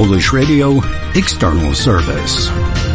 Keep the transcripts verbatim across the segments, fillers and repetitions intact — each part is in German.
Polish Radio External Service.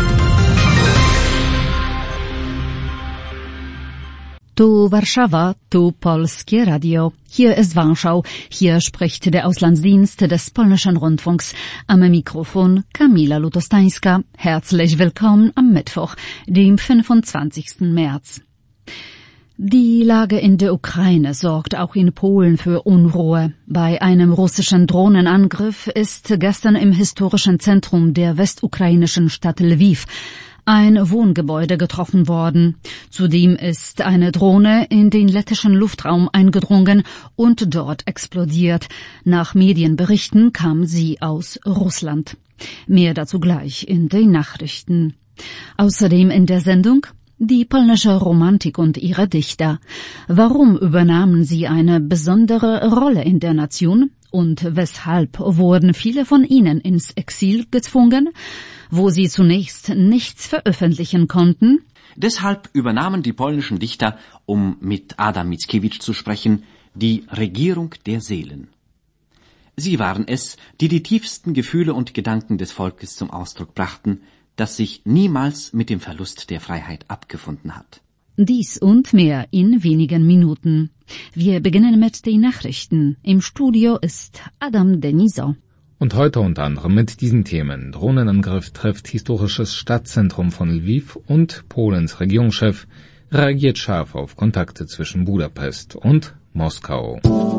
Tu Warszawa, tu Polskie Radio. Hier ist Warschau. Hier spricht der Auslandsdienst des polnischen Rundfunks. Am Mikrofon Kamila Lutostańska. Herzlich willkommen am Mittwoch, dem fünfundzwanzigsten März. Die Lage in der Ukraine sorgt auch in Polen für Unruhe. Bei einem russischen Drohnenangriff ist gestern im historischen Zentrum der westukrainischen Stadt Lviv ein Wohngebäude getroffen worden. Zudem ist eine Drohne in den lettischen Luftraum eingedrungen und dort explodiert. Nach Medienberichten kam sie aus Russland. Mehr dazu gleich in den Nachrichten. Außerdem in der Sendung die polnische Romantik und ihre Dichter. Warum übernahmen sie eine besondere Rolle in der Nation? Und weshalb wurden viele von ihnen ins Exil gezwungen, wo sie zunächst nichts veröffentlichen konnten? Deshalb übernahmen die polnischen Dichter, um mit Adam Mickiewicz zu sprechen, die Regierung der Seelen. Sie waren es, die die tiefsten Gefühle und Gedanken des Volkes zum Ausdruck brachten, das sich niemals mit dem Verlust der Freiheit abgefunden hat. Dies und mehr in wenigen Minuten. Wir beginnen mit den Nachrichten. Im Studio ist Adam Deniso. Und heute unter anderem mit diesen Themen: Drohnenangriff trifft historisches Stadtzentrum von Lviv und Polens Regierungschef reagiert scharf auf Kontakte zwischen Budapest und Moskau.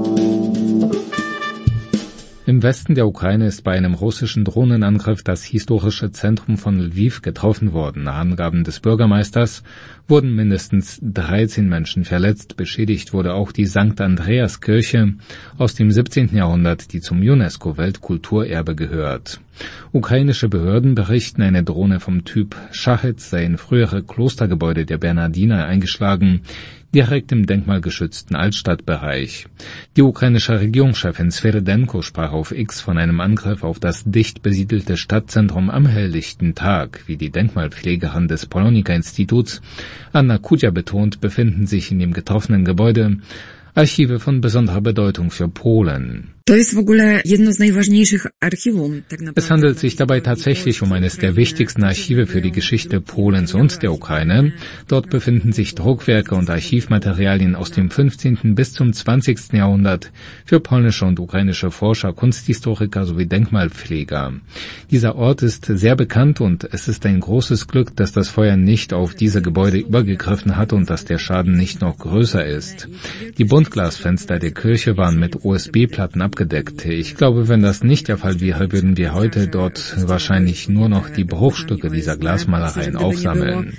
Im Westen der Ukraine ist bei einem russischen Drohnenangriff das historische Zentrum von Lviv getroffen worden. Nach Angaben des Bürgermeisters wurden mindestens dreizehn Menschen verletzt. Beschädigt wurde auch die Sankt Andreas Kirche aus dem siebzehnten Jahrhundert, die zum UNESCO-Weltkulturerbe gehört. Ukrainische Behörden berichten, eine Drohne vom Typ Shahed sei in frühere Klostergebäude der Bernardiner eingeschlagen, direkt im denkmalgeschützten Altstadtbereich. Die ukrainische Regierungschefin Sveredenko sprach auf X von einem Angriff auf das dicht besiedelte Stadtzentrum am helllichten Tag. Wie die Denkmalpflegerin des Polonika-Instituts Anna Kudja betont, befinden sich in dem getroffenen Gebäude Archive von besonderer Bedeutung für Polen. Es handelt sich dabei tatsächlich um eines der wichtigsten Archive für die Geschichte Polens und der Ukraine. Dort befinden sich Druckwerke und Archivmaterialien aus dem fünfzehnten bis zum zwanzigsten Jahrhundert für polnische und ukrainische Forscher, Kunsthistoriker sowie Denkmalpfleger. Dieser Ort ist sehr bekannt und es ist ein großes Glück, dass das Feuer nicht auf diese Gebäude übergegriffen hat und dass der Schaden nicht noch größer ist. Die Buntglasfenster der Kirche waren mit O S B-Platten abgedeckt. Ich glaube, wenn das nicht der Fall wäre, würden wir heute dort wahrscheinlich nur noch die Bruchstücke dieser Glasmalereien aufsammeln.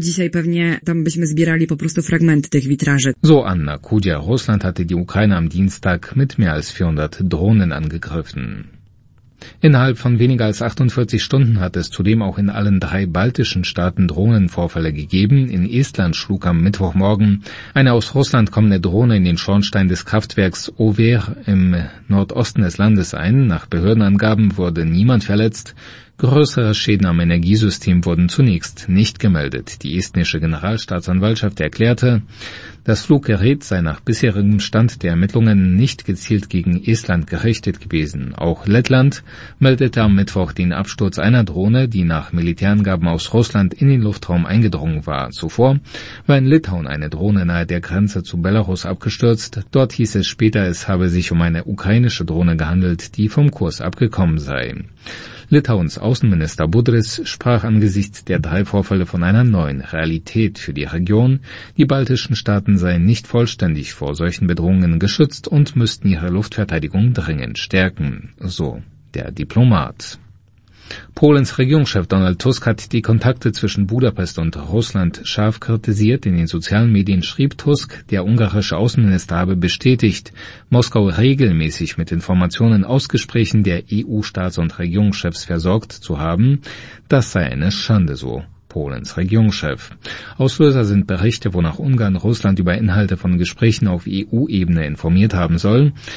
So Anna Kudja. Russland hatte die Ukraine am Dienstag mit mehr als vierhundert Drohnen angegriffen. Innerhalb von weniger als achtundvierzig Stunden hat es zudem auch in allen drei baltischen Staaten Drohnenvorfälle gegeben. In Estland schlug am Mittwochmorgen eine aus Russland kommende Drohne in den Schornstein des Kraftwerks Over im Nordosten des Landes ein. Nach Behördenangaben wurde niemand verletzt. Größere Schäden am Energiesystem wurden zunächst nicht gemeldet. Die estnische Generalstaatsanwaltschaft erklärte, das Fluggerät sei nach bisherigem Stand der Ermittlungen nicht gezielt gegen Estland gerichtet gewesen. Auch Lettland meldete am Mittwoch den Absturz einer Drohne, die nach Militärangaben aus Russland in den Luftraum eingedrungen war. Zuvor war in Litauen eine Drohne nahe der Grenze zu Belarus abgestürzt. Dort hieß es später, es habe sich um eine ukrainische Drohne gehandelt, die vom Kurs abgekommen sei. Litauens Außenminister Budris sprach angesichts der drei Vorfälle von einer neuen Realität für die Region. Die baltischen Staaten seien nicht vollständig vor solchen Bedrohungen geschützt und müssten ihre Luftverteidigung dringend stärken, so der Diplomat. Polens Regierungschef Donald Tusk hat die Kontakte zwischen Budapest und Russland scharf kritisiert. In den sozialen Medien schrieb Tusk, der ungarische Außenminister habe bestätigt, Moskau regelmäßig mit Informationen aus Gesprächen der E U-Staats- und Regierungschefs versorgt zu haben. Das sei eine Schande, so Polens Regierungschef. Auslöser sind Berichte, wonach Ungarn Russland über Inhalte von Gesprächen auf E U-Ebene informiert haben soll.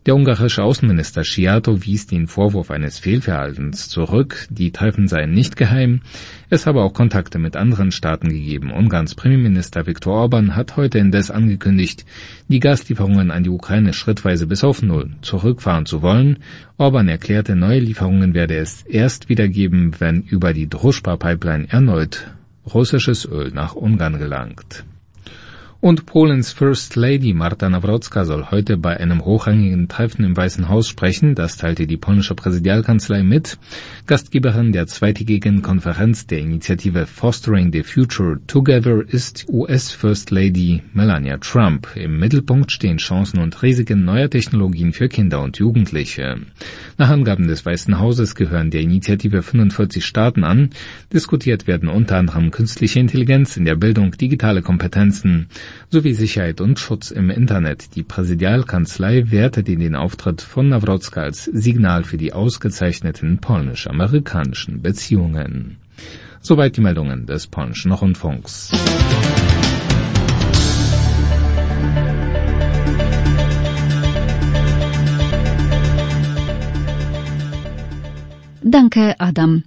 Der ungarische Außenminister Szijjártó wies den Vorwurf eines Fehlverhaltens zurück, die Treffen seien nicht geheim. Es habe auch Kontakte mit anderen Staaten gegeben. Ungarns Premierminister Viktor Orbán hat heute indes angekündigt, die Gaslieferungen an die Ukraine schrittweise bis auf Null zurückfahren zu wollen. Orbán erklärte, neue Lieferungen werde es erst wieder geben, wenn über die Družba-Pipeline erneut russisches Öl nach Ungarn gelangt. Und Polens First Lady Marta Nawrocka soll heute bei einem hochrangigen Treffen im Weißen Haus sprechen. Das teilte die polnische Präsidialkanzlei mit. Gastgeberin der zweitägigen Konferenz der Initiative Fostering the Future Together ist U S First Lady Melania Trump. Im Mittelpunkt stehen Chancen und Risiken neuer Technologien für Kinder und Jugendliche. Nach Angaben des Weißen Hauses gehören der Initiative fünfundvierzig Staaten an. Diskutiert werden unter anderem künstliche Intelligenz in der Bildung, digitale Kompetenzen sowie Sicherheit und Schutz im Internet. Die Präsidialkanzlei wertete den Auftritt von Nawrocka als Signal für die ausgezeichneten polnisch-amerikanischen Beziehungen. Soweit die Meldungen des polnischen Rundfunks. Danke, Adam.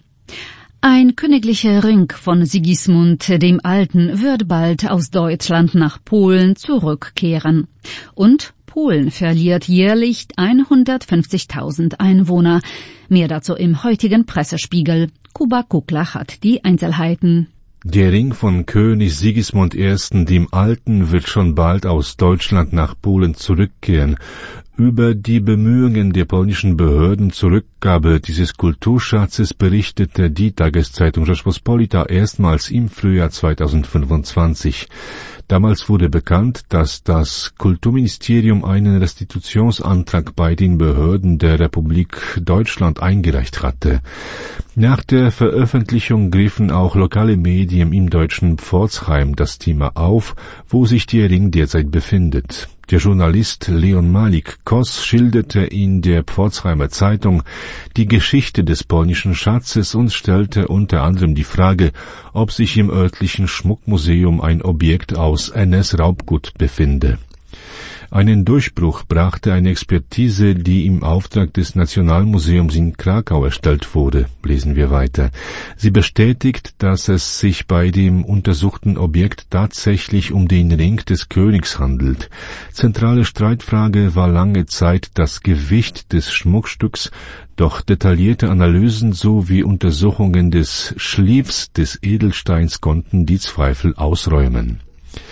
Ein königlicher Ring von Sigismund dem Alten wird bald aus Deutschland nach Polen zurückkehren. Und Polen verliert jährlich hundertfünfzigtausend Einwohner. Mehr dazu im heutigen Pressespiegel. Kuba Kukla hat die Einzelheiten. Der Ring von König Sigismund der Erste dem Alten wird schon bald aus Deutschland nach Polen zurückkehren. Über die Bemühungen der polnischen Behörden zur Rückgabe dieses Kulturschatzes berichtete die Tageszeitung Rzeczpospolita erstmals im Frühjahr zweitausendfünfundzwanzig. Damals wurde bekannt, dass das Kulturministerium einen Restitutionsantrag bei den Behörden der Republik Deutschland eingereicht hatte. Nach der Veröffentlichung griffen auch lokale Medien im deutschen Pforzheim das Thema auf, wo sich der Ring derzeit befindet. Der Journalist Leon Malik Kos schilderte in der Pforzheimer Zeitung die Geschichte des polnischen Schatzes und stellte unter anderem die Frage, ob sich im örtlichen Schmuckmuseum ein Objekt aus N S-Raubgut befinde. Einen Durchbruch brachte eine Expertise, die im Auftrag des Nationalmuseums in Krakau erstellt wurde, lesen wir weiter. Sie bestätigt, dass es sich bei dem untersuchten Objekt tatsächlich um den Ring des Königs handelt. Zentrale Streitfrage war lange Zeit das Gewicht des Schmuckstücks, doch detaillierte Analysen sowie Untersuchungen des Schlieffs des Edelsteins konnten die Zweifel ausräumen.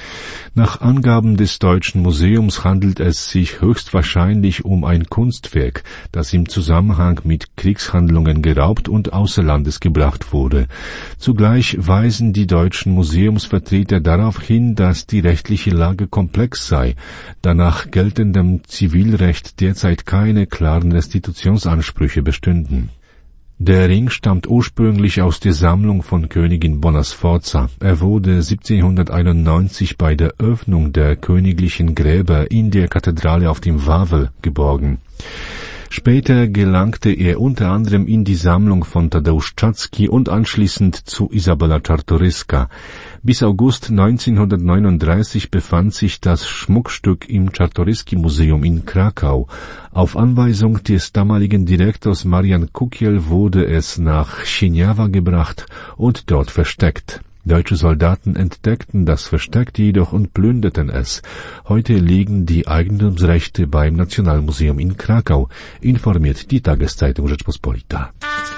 Nach Angaben des Deutschen Museums handelt es sich höchstwahrscheinlich um ein Kunstwerk, das im Zusammenhang mit Kriegshandlungen geraubt und außer Landes gebracht wurde. Zugleich weisen die deutschen Museumsvertreter darauf hin, dass die rechtliche Lage komplex sei, da nach geltendem Zivilrecht derzeit keine klaren Restitutionsansprüche bestünden. Der Ring stammt ursprünglich aus der Sammlung von Königin Bona Sforza. Er wurde siebzehnhunderteinundneunzig bei der Öffnung der königlichen Gräber in der Kathedrale auf dem Wawel geborgen. Später gelangte er unter anderem in die Sammlung von Tadeusz Czacki und anschließend zu Isabella Czartoryska. Bis August neunzehnhundertneununddreißig befand sich das Schmuckstück im Czartoryski-Museum in Krakau. Auf Anweisung des damaligen Direktors Marian Kukiel wurde es nach Sieniawa gebracht und dort versteckt. Deutsche Soldaten entdeckten das Versteck jedoch und plünderten es. Heute liegen die Eigentumsrechte beim Nationalmuseum in Krakau, informiert die Tageszeitung Rzeczpospolita.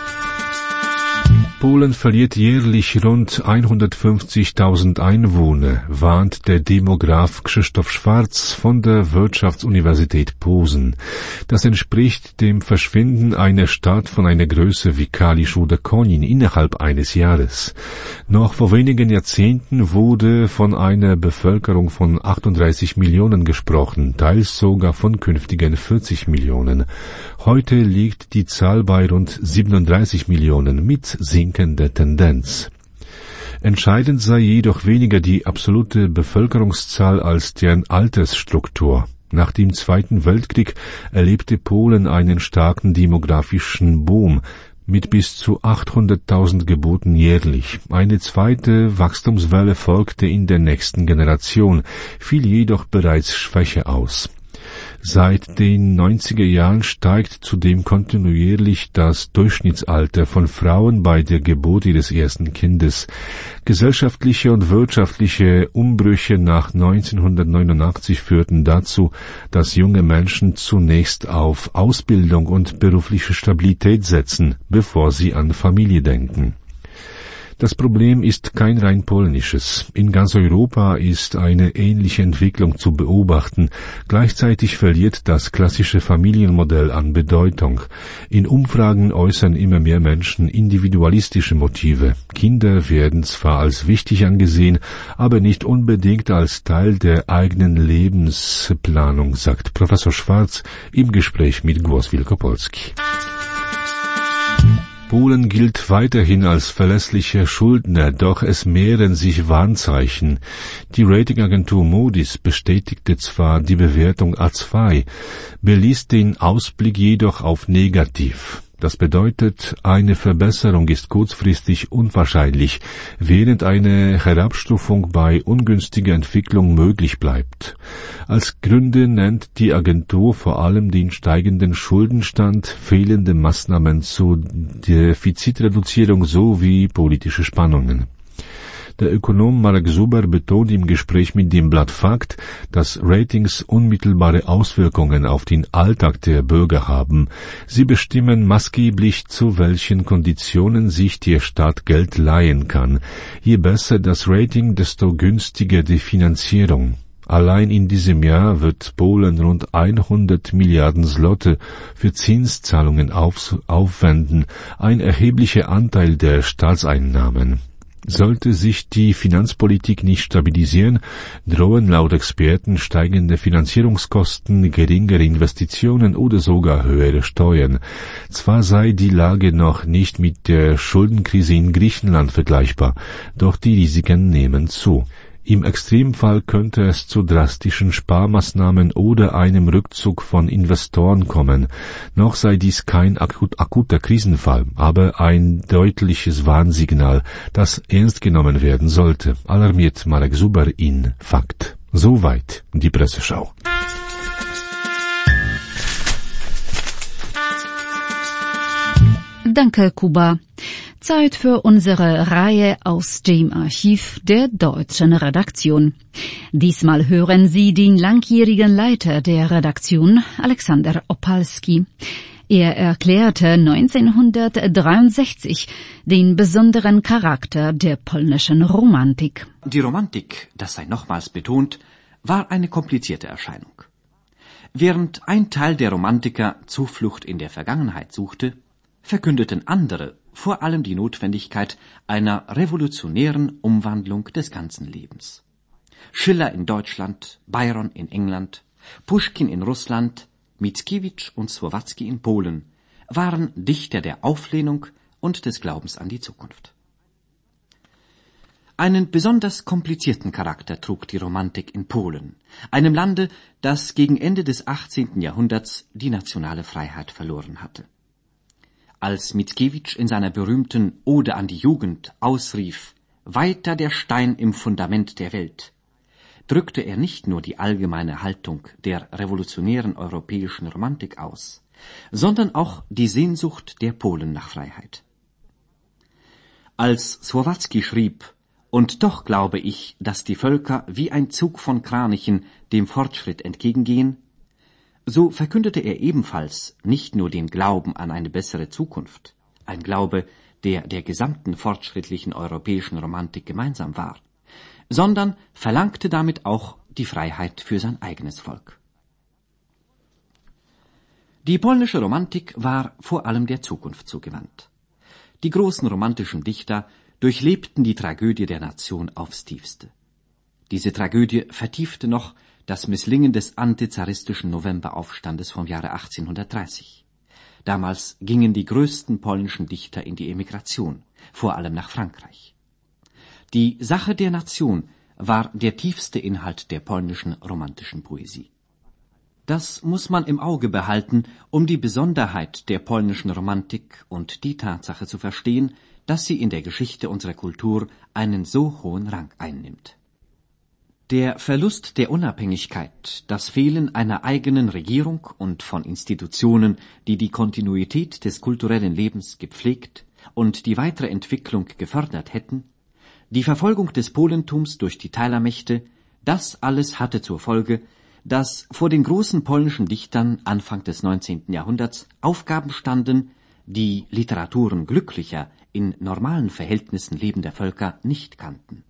Polen verliert jährlich rund hundertfünfzigtausend Einwohner, warnt der Demograf Krzysztof Schwarz von der Wirtschaftsuniversität Posen. Das entspricht dem Verschwinden einer Stadt von einer Größe wie Kalisz oder Konin innerhalb eines Jahres. Noch vor wenigen Jahrzehnten wurde von einer Bevölkerung von achtunddreißig Millionen gesprochen, teils sogar von künftigen vierzig Millionen. Heute liegt die Zahl bei rund siebenunddreißig Millionen mit sinkender Tendenz. Entscheidend sei jedoch weniger die absolute Bevölkerungszahl als deren Altersstruktur. Nach dem Zweiten Weltkrieg erlebte Polen einen starken demografischen Boom mit bis zu achthunderttausend Geburten jährlich. Eine zweite Wachstumswelle folgte in der nächsten Generation, fiel jedoch bereits schwächer aus. Seit den neunziger Jahren steigt zudem kontinuierlich das Durchschnittsalter von Frauen bei der Geburt ihres ersten Kindes. Gesellschaftliche und wirtschaftliche Umbrüche nach neunzehnhundertneunundachtzig führten dazu, dass junge Menschen zunächst auf Ausbildung und berufliche Stabilität setzen, bevor sie an Familie denken. Das Problem ist kein rein polnisches. In ganz Europa ist eine ähnliche Entwicklung zu beobachten. Gleichzeitig verliert das klassische Familienmodell an Bedeutung. In Umfragen äußern immer mehr Menschen individualistische Motive. Kinder werden zwar als wichtig angesehen, aber nicht unbedingt als Teil der eigenen Lebensplanung, sagt Professor Schwarz im Gespräch mit Głos Wielkopolski. Polen gilt weiterhin als verlässlicher Schuldner, doch es mehren sich Warnzeichen. Die Ratingagentur Moody's bestätigte zwar die Bewertung A zwei, beließ den Ausblick jedoch auf negativ. Das bedeutet, eine Verbesserung ist kurzfristig unwahrscheinlich, während eine Herabstufung bei ungünstiger Entwicklung möglich bleibt. Als Gründe nennt die Agentur vor allem den steigenden Schuldenstand, fehlende Maßnahmen zur Defizitreduzierung sowie politische Spannungen. Der Ökonom Marek Zuber betont im Gespräch mit dem Blatt Fakt, dass Ratings unmittelbare Auswirkungen auf den Alltag der Bürger haben. Sie bestimmen maßgeblich, zu welchen Konditionen sich der Staat Geld leihen kann. Je besser das Rating, desto günstiger die Finanzierung. Allein in diesem Jahr wird Polen rund hundert Milliarden Zloty für Zinszahlungen auf, aufwenden, ein erheblicher Anteil der Staatseinnahmen. Sollte sich die Finanzpolitik nicht stabilisieren, drohen laut Experten steigende Finanzierungskosten, geringere Investitionen oder sogar höhere Steuern. Zwar sei die Lage noch nicht mit der Schuldenkrise in Griechenland vergleichbar, doch die Risiken nehmen zu. Im Extremfall könnte es zu drastischen Sparmaßnahmen oder einem Rückzug von Investoren kommen. Noch sei dies kein akut, akuter Krisenfall, aber ein deutliches Warnsignal, das ernst genommen werden sollte, alarmiert Marek Zuber in Fakt. Soweit die Presseschau. Danke, Kuba. Zeit für unsere Reihe aus dem Archiv der deutschen Redaktion. Diesmal hören Sie den langjährigen Leiter der Redaktion, Alexander Opalski. Er erklärte neunzehnhundertdreiundsechzig den besonderen Charakter der polnischen Romantik. Die Romantik, das sei nochmals betont, war eine komplizierte Erscheinung. Während ein Teil der Romantiker Zuflucht in der Vergangenheit suchte, verkündeten andere vor allem die Notwendigkeit einer revolutionären Umwandlung des ganzen Lebens. Schiller in Deutschland, Byron in England, Puschkin in Russland, Mickiewicz und Słowacki in Polen waren Dichter der Auflehnung und des Glaubens an die Zukunft. Einen besonders komplizierten Charakter trug die Romantik in Polen, einem Lande, das gegen Ende des achtzehnten Jahrhunderts die nationale Freiheit verloren hatte. Als Mickiewicz in seiner berühmten Ode an die Jugend ausrief, »Weiter der Stein im Fundament der Welt«, drückte er nicht nur die allgemeine Haltung der revolutionären europäischen Romantik aus, sondern auch die Sehnsucht der Polen nach Freiheit. Als Słowacki schrieb, »Und doch glaube ich, dass die Völker wie ein Zug von Kranichen dem Fortschritt entgegengehen«, so verkündete er ebenfalls nicht nur den Glauben an eine bessere Zukunft, ein Glaube, der der gesamten fortschrittlichen europäischen Romantik gemeinsam war, sondern verlangte damit auch die Freiheit für sein eigenes Volk. Die polnische Romantik war vor allem der Zukunft zugewandt. Die großen romantischen Dichter durchlebten die Tragödie der Nation aufs Tiefste. Diese Tragödie vertiefte noch das Misslingen des antizaristischen Novemberaufstandes vom Jahre achtzehnhundertdreißig. Damals gingen die größten polnischen Dichter in die Emigration, vor allem nach Frankreich. Die Sache der Nation war der tiefste Inhalt der polnischen romantischen Poesie. Das muss man im Auge behalten, um die Besonderheit der polnischen Romantik und die Tatsache zu verstehen, dass sie in der Geschichte unserer Kultur einen so hohen Rang einnimmt. Der Verlust der Unabhängigkeit, das Fehlen einer eigenen Regierung und von Institutionen, die die Kontinuität des kulturellen Lebens gepflegt und die weitere Entwicklung gefördert hätten, die Verfolgung des Polentums durch die Teilermächte, das alles hatte zur Folge, dass vor den großen polnischen Dichtern Anfang des neunzehnten Jahrhunderts Aufgaben standen, die Literaturen glücklicher, in normalen Verhältnissen lebender Völker nicht kannten.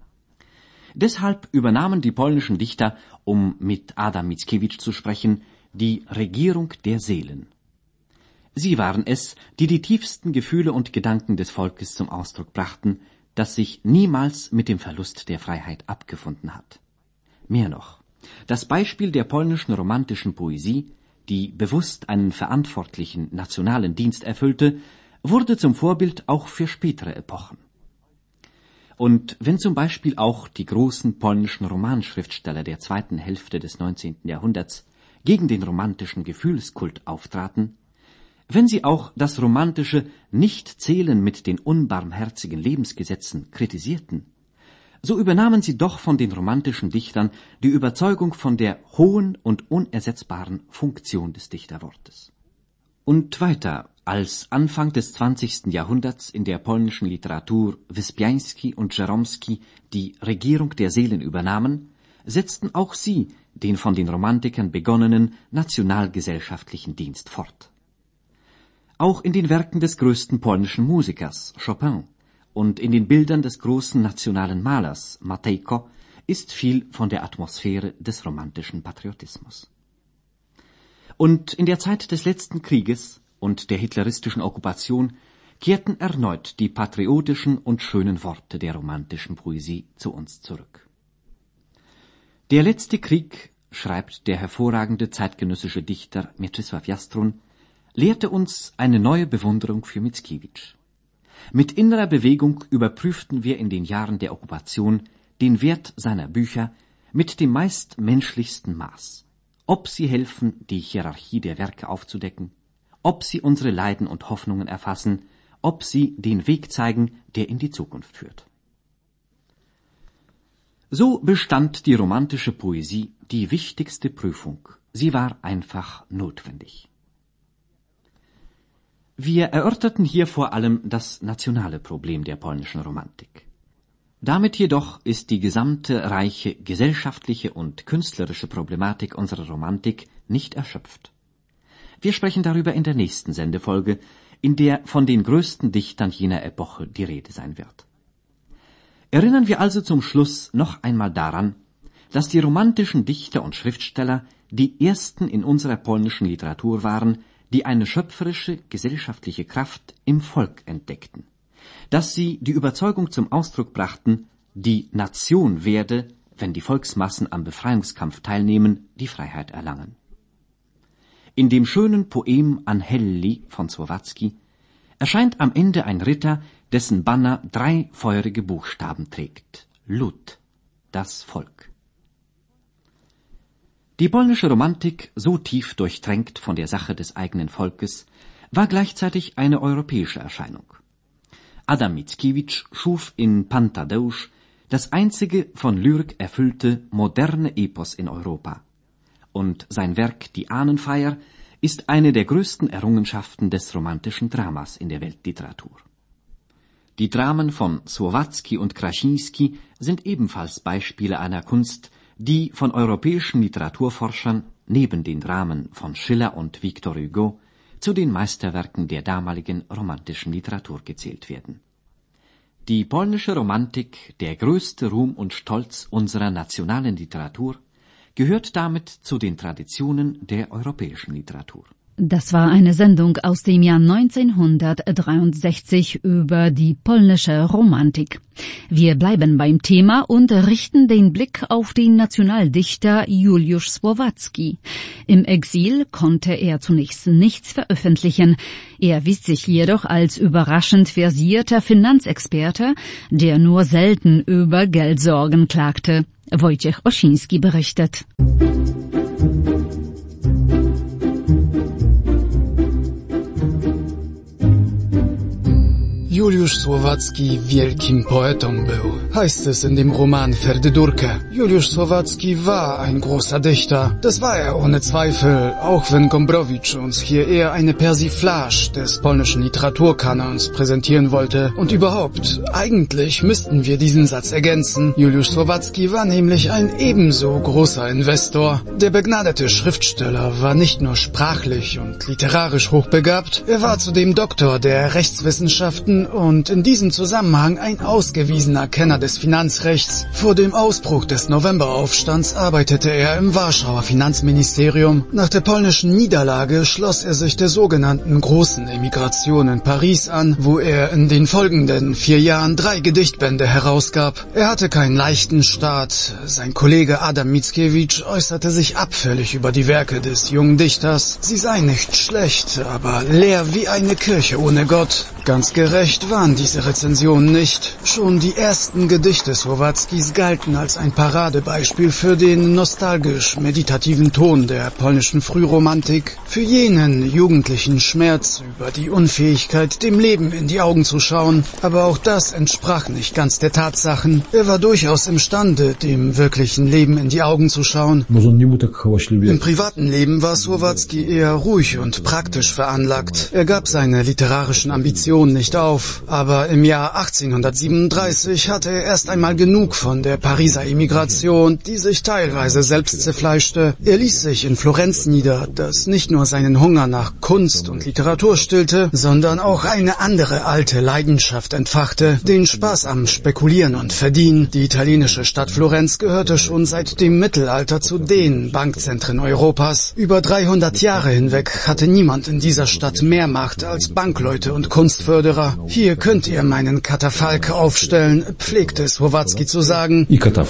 Deshalb übernahmen die polnischen Dichter, um mit Adam Mickiewicz zu sprechen, die Regierung der Seelen. Sie waren es, die die tiefsten Gefühle und Gedanken des Volkes zum Ausdruck brachten, das sich niemals mit dem Verlust der Freiheit abgefunden hat. Mehr noch, das Beispiel der polnischen romantischen Poesie, die bewusst einen verantwortlichen nationalen Dienst erfüllte, wurde zum Vorbild auch für spätere Epochen. Und wenn zum Beispiel auch die großen polnischen Romanschriftsteller der zweiten Hälfte des neunzehnten Jahrhunderts gegen den romantischen Gefühlskult auftraten, wenn sie auch das romantische Nichtzählen mit den unbarmherzigen Lebensgesetzen kritisierten, so übernahmen sie doch von den romantischen Dichtern die Überzeugung von der hohen und unersetzbaren Funktion des Dichterwortes. Und weiter, als Anfang des zwanzigsten Jahrhunderts in der polnischen Literatur Wyspiański und Żeromski die Regierung der Seelen übernahmen, setzten auch sie den von den Romantikern begonnenen nationalgesellschaftlichen Dienst fort. Auch in den Werken des größten polnischen Musikers, Chopin, und in den Bildern des großen nationalen Malers, Matejko, ist viel von der Atmosphäre des romantischen Patriotismus. Und in der Zeit des letzten Krieges und der hitleristischen Okkupation kehrten erneut die patriotischen und schönen Worte der romantischen Poesie zu uns zurück. Der letzte Krieg, schreibt der hervorragende zeitgenössische Dichter Mieczysław Jastrun, lehrte uns eine neue Bewunderung für Mickiewicz. Mit innerer Bewegung überprüften wir in den Jahren der Okkupation den Wert seiner Bücher mit dem meist menschlichsten Maß, ob sie helfen, die Hierarchie der Werke aufzudecken, ob sie unsere Leiden und Hoffnungen erfassen, ob sie den Weg zeigen, der in die Zukunft führt. So bestand die romantische Poesie die wichtigste Prüfung. Sie war einfach notwendig. Wir erörterten hier vor allem das nationale Problem der polnischen Romantik. Damit jedoch ist die gesamte reiche gesellschaftliche und künstlerische Problematik unserer Romantik nicht erschöpft. Wir sprechen darüber in der nächsten Sendefolge, in der von den größten Dichtern jener Epoche die Rede sein wird. Erinnern wir also zum Schluss noch einmal daran, dass die romantischen Dichter und Schriftsteller die ersten in unserer polnischen Literatur waren, die eine schöpferische gesellschaftliche Kraft im Volk entdeckten, dass sie die Überzeugung zum Ausdruck brachten, die Nation werde, wenn die Volksmassen am Befreiungskampf teilnehmen, die Freiheit erlangen. In dem schönen Poem Anhelli von Słowacki erscheint am Ende ein Ritter, dessen Banner drei feurige Buchstaben trägt: Lud, das Volk. Die polnische Romantik, so tief durchtränkt von der Sache des eigenen Volkes, war gleichzeitig eine europäische Erscheinung. Adam Mickiewicz schuf in Pan Tadeusz das einzige von Lyrik erfüllte moderne Epos in Europa. Und sein Werk Die Ahnenfeier ist eine der größten Errungenschaften des romantischen Dramas in der Weltliteratur. Die Dramen von Słowacki und Krasiński sind ebenfalls Beispiele einer Kunst, die von europäischen Literaturforschern neben den Dramen von Schiller und Victor Hugo zu den Meisterwerken der damaligen romantischen Literatur gezählt werden. Die polnische Romantik, der größte Ruhm und Stolz unserer nationalen Literatur, gehört damit zu den Traditionen der europäischen Literatur. Das war eine Sendung aus dem Jahr neunzehnhundertdreiundsechzig über die polnische Romantik. Wir bleiben beim Thema und richten den Blick auf den Nationaldichter Juliusz Słowacki. Im Exil konnte er zunächst nichts veröffentlichen. Er erwies sich jedoch als überraschend versierter Finanzexperte, der nur selten über Geldsorgen klagte. Wojciech Osiński berichtet. Juliusz Słowacki wielkim poetą był, heißt es in dem Roman Ferdydurke. Juliusz Słowacki war ein großer Dichter. Das war er ohne Zweifel, auch wenn Gombrowicz uns hier eher eine Persiflage des polnischen Literaturkanons präsentieren wollte. Und überhaupt, eigentlich müssten wir diesen Satz ergänzen. Juliusz Słowacki war nämlich ein ebenso großer Investor. Der begnadete Schriftsteller war nicht nur sprachlich und literarisch hochbegabt, er war zudem Doktor der Rechtswissenschaften und in diesem Zusammenhang ein ausgewiesener Kenner des Finanzrechts. Vor dem Ausbruch des Novemberaufstands arbeitete er im Warschauer Finanzministerium. Nach der polnischen Niederlage schloss er sich der sogenannten großen Emigration in Paris an, wo er in den folgenden vier Jahren drei Gedichtbände herausgab. Er hatte keinen leichten Start. Sein Kollege Adam Mickiewicz äußerte sich abfällig über die Werke des jungen Dichters. Sie seien nicht schlecht, aber leer wie eine Kirche ohne Gott. Ganz gerecht waren diese Rezensionen nicht. Schon die ersten Gedichte Słowackis galten als ein Paradebeispiel für den nostalgisch-meditativen Ton der polnischen Frühromantik, für jenen jugendlichen Schmerz über die Unfähigkeit, dem Leben in die Augen zu schauen. Aber auch das entsprach nicht ganz der Tatsachen. Er war durchaus imstande, dem wirklichen Leben in die Augen zu schauen. Im privaten Leben war Słowacki eher ruhig und praktisch veranlagt. Er gab seine literarischen Ambitionen nicht auf, aber im Jahr achtzehnhundertsiebenunddreißig hatte er erst einmal genug von der Pariser Emigration, die sich teilweise selbst zerfleischte. Er ließ sich in Florenz nieder, das nicht nur seinen Hunger nach Kunst und Literatur stillte, sondern auch eine andere alte Leidenschaft entfachte, den Spaß am Spekulieren und Verdienen. Die italienische Stadt Florenz gehörte schon seit dem Mittelalter zu den Bankzentren Europas. Über dreihundert Jahre hinweg hatte niemand in dieser Stadt mehr Macht als Bankleute und Kunstförderer. Hier könnt ihr meinen Katafalk aufstellen, pflegte Słowacki zu sagen.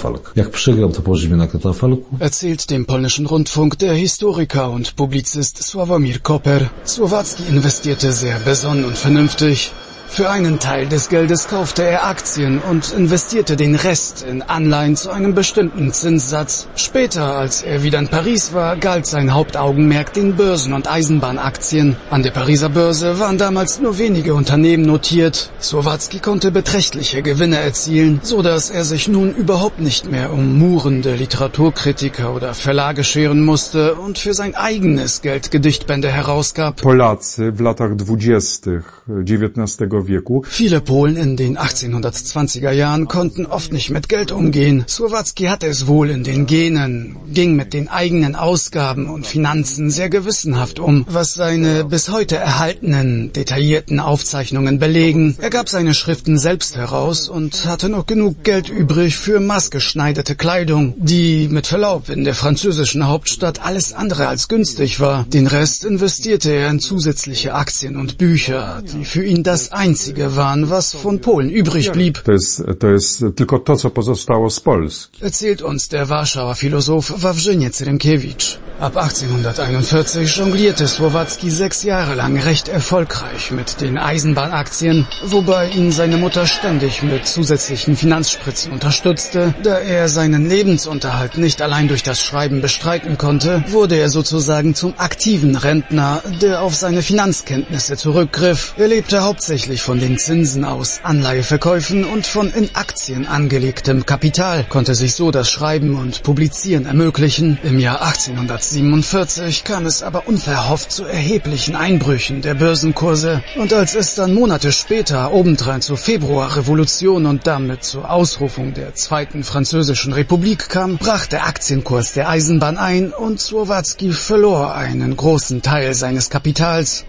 Erzählt dem polnischen Rundfunk der Historiker und Publizist Sławomir Koper. Słowacki investierte sehr besonnen und vernünftig. Für einen Teil des Geldes kaufte er Aktien und investierte den Rest in Anleihen zu einem bestimmten Zinssatz. Später, als er wieder in Paris war, galt sein Hauptaugenmerk den Börsen- und Eisenbahnaktien. An der Pariser Börse waren damals nur wenige Unternehmen notiert. Słowacki konnte beträchtliche Gewinne erzielen, so dass er sich nun überhaupt nicht mehr um murrende Literaturkritiker oder Verlage scheren musste und für sein eigenes Geld Gedichtbände herausgab. Polacy w latach dwudziestych dziewiętnastego wieku. Viele Polen in den achtzehnhundertzwanziger Jahren konnten oft nicht mit Geld umgehen. Słowacki hatte es wohl in den Genen, ging mit den eigenen Ausgaben und Finanzen sehr gewissenhaft um, was seine bis heute erhaltenen, detaillierten Aufzeichnungen belegen. Er gab seine Schriften selbst heraus und hatte noch genug Geld übrig für maßgeschneiderte Kleidung, die mit Verlaub in der französischen Hauptstadt alles andere als günstig war. Den Rest investierte er in zusätzliche Aktien und Bücher, die für ihn das einzige waren, was von Polen übrig blieb. To jest, to jest tylko to, co pozostało z Polski. Erzählt uns der Warschauer Philosoph Wawrzyniec Rymkiewicz. Ab achtzehnhunderteinundvierzig jonglierte Słowacki sechs Jahre lang recht erfolgreich mit den Eisenbahnaktien, wobei ihn seine Mutter ständig mit zusätzlichen Finanzspritzen unterstützte. Da er seinen Lebensunterhalt nicht allein durch das Schreiben bestreiten konnte, wurde er sozusagen zum aktiven Rentner, der auf seine Finanzkenntnisse zurückgriff. Er lebte hauptsächlich von den Zinsen aus Anleiheverkäufen und von in Aktien angelegtem Kapital, konnte sich so das Schreiben und Publizieren ermöglichen. Im Jahr achtzehnhundertsiebenundvierzig kam es aber unverhofft zu erheblichen Einbrüchen der Börsenkurse. Und als es dann Monate später obendrein zur Februarrevolution und damit zur Ausrufung der Zweiten Französischen Republik kam, brach der Aktienkurs der Eisenbahn ein und Słowacki verlor einen großen Teil seines Kapitals.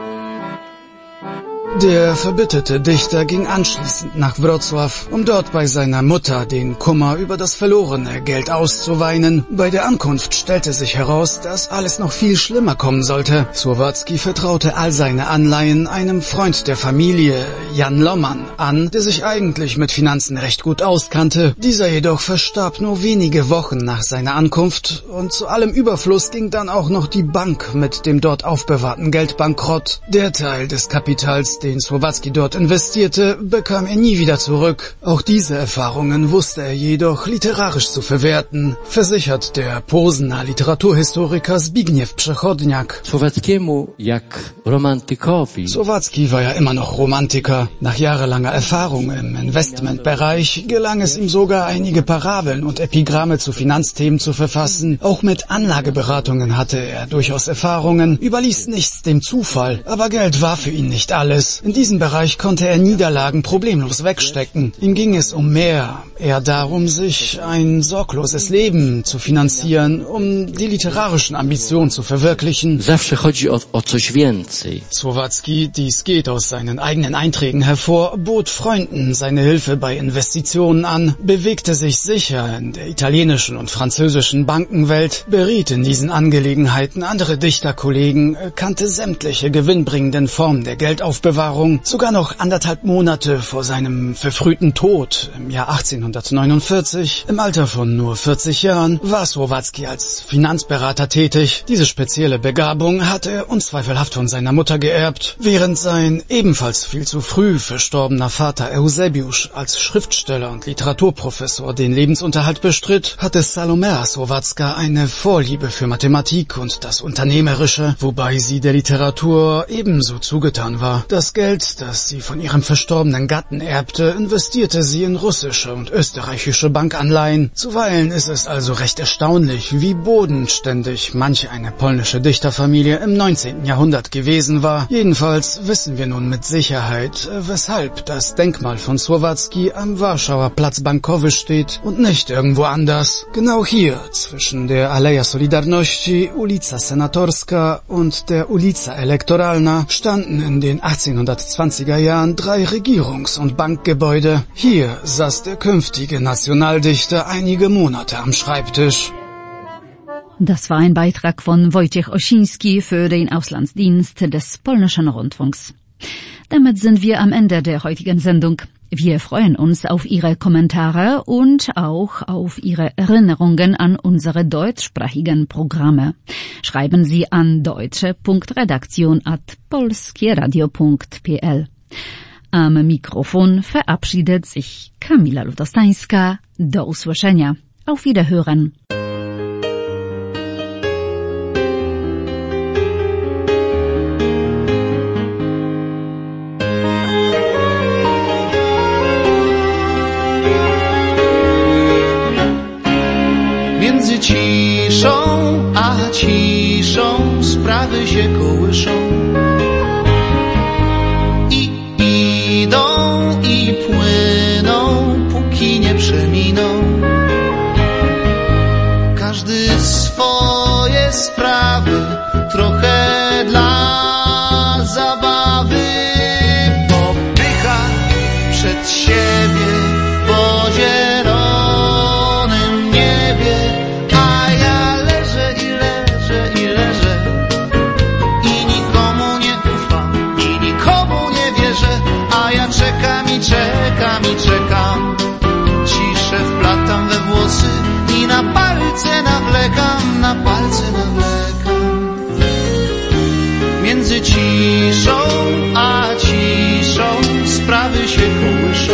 Der verbitterte Dichter ging anschließend nach Wrocław, um dort bei seiner Mutter den Kummer über das verlorene Geld auszuweinen. Bei der Ankunft stellte sich heraus, dass alles noch viel schlimmer kommen sollte. Słowacki vertraute all seine Anleihen einem Freund der Familie, Jan Lohmann, an, der sich eigentlich mit Finanzen recht gut auskannte. Dieser jedoch verstarb nur wenige Wochen nach seiner Ankunft und zu allem Überfluss ging dann auch noch die Bank mit dem dort aufbewahrten Geld bankrott. Der Teil des Kapitals, den Słowacki dort investierte, bekam er nie wieder zurück. Auch diese Erfahrungen wusste er jedoch literarisch zu verwerten, versichert der Posener Literaturhistoriker Zbigniew Przechodniak. Słowackiemu jak romantykowi. Słowacki war ja immer noch Romantiker. Nach jahrelanger Erfahrung im Investmentbereich gelang es ihm sogar, einige Parabeln und Epigramme zu Finanzthemen zu verfassen. Auch mit Anlageberatungen hatte er durchaus Erfahrungen, überließ nichts dem Zufall. Aber Geld war für ihn nicht alles. In diesem Bereich konnte er Niederlagen problemlos wegstecken. Ihm ging es um mehr, eher darum, sich ein sorgloses Leben zu finanzieren, um die literarischen Ambitionen zu verwirklichen. Zawsze chodzi o, o coś więcej. Słowacki, dies geht aus seinen eigenen Einträgen hervor, bot Freunden seine Hilfe bei Investitionen an, bewegte sich sicher in der italienischen und französischen Bankenwelt, beriet in diesen Angelegenheiten andere Dichterkollegen, kannte sämtliche gewinnbringenden Formen der Geldaufbewahrung. Sogar noch anderthalb Monate vor seinem verfrühten Tod im Jahr achtzehnhundertneunundvierzig, im Alter von nur vierzig Jahren, war Słowacki als Finanzberater tätig. Diese spezielle Begabung hatte er unzweifelhaft von seiner Mutter geerbt, während sein ebenfalls viel zu früh verstorbener Vater Eusebiusz als Schriftsteller und Literaturprofessor den Lebensunterhalt bestritt, hatte Salomea Słowacka eine Vorliebe für Mathematik und das Unternehmerische, wobei sie der Literatur ebenso zugetan war. Das Geld, das sie von ihrem verstorbenen Gatten erbte, investierte sie in russische und österreichische Bankanleihen. Zuweilen ist es also recht erstaunlich, wie bodenständig manche eine polnische Dichterfamilie im neunzehnten Jahrhundert gewesen war. Jedenfalls wissen wir nun mit Sicherheit, weshalb das Denkmal von Słowacki am Warschauer Platz Bankowy steht und nicht irgendwo anders. Genau hier, zwischen der Aleja Solidarności, Ulica Senatorska und der Ulica Elektoralna, standen in den achtzehnhundertzwanziger Jahren drei Regierungs- und Bankgebäude. Hier saß der künftige Nationaldichter einige Monate am Schreibtisch. Das war ein Beitrag von Wojciech Osiński für den Auslandsdienst des polnischen Rundfunks. Damit sind wir am Ende der heutigen Sendung. Wir freuen uns auf Ihre Kommentare und auch auf Ihre Erinnerungen an unsere deutschsprachigen Programme. Schreiben Sie an deutsche Punkt redaktion at polskieradio Punkt p l. Am Mikrofon verabschiedet sich Kamila Lutostańska. Do usłyszenia. Auf Wiederhören. Między ciszą a ciszą sprawy się kołyszą i idą i płyną, póki nie przeminą. Każdy swoje sprawy, trochę dla zabawy, popycha przed siebie po zielonym niebie. A ja leżę i leżę i leżę i nikomu nie ufam i nikomu nie wierzę. A ja czekam i czekam i czekam, ciszę wplatam we włosy i na palce nawlekam, na palce nawlekam. Między ciszą a ciszą sprawy się kołyszą.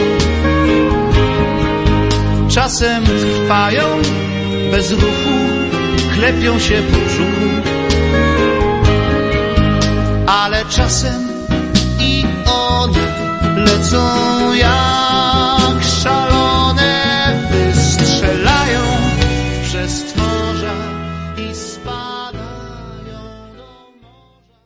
Czasem trwają bez ruchu, klepią się po brzuchu, ale czasem i one lecą jak szalone, wystrzelają w przestworza i spadają do morza.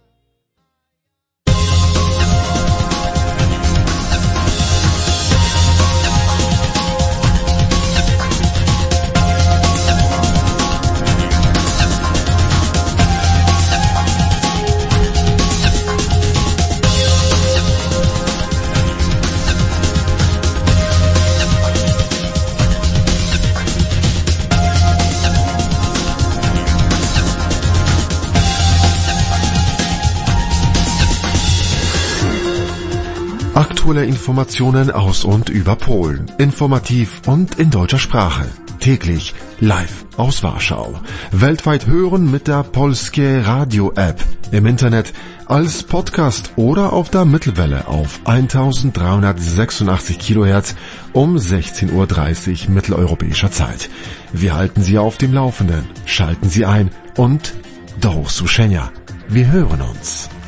Aktuelle Informationen aus und über Polen. Informativ und in deutscher Sprache. täglich live aus Warschau. Weltweit hören mit der Polskie Radio App, im Internet, als Podcast oder auf der Mittelwelle auf eintausenddreihundertsechsundachtzig Kilohertz um sechzehn Uhr dreißig mitteleuropäischer Zeit. Wir halten Sie auf dem Laufenden. Schalten Sie ein und do usłyszenia. Wir hören uns.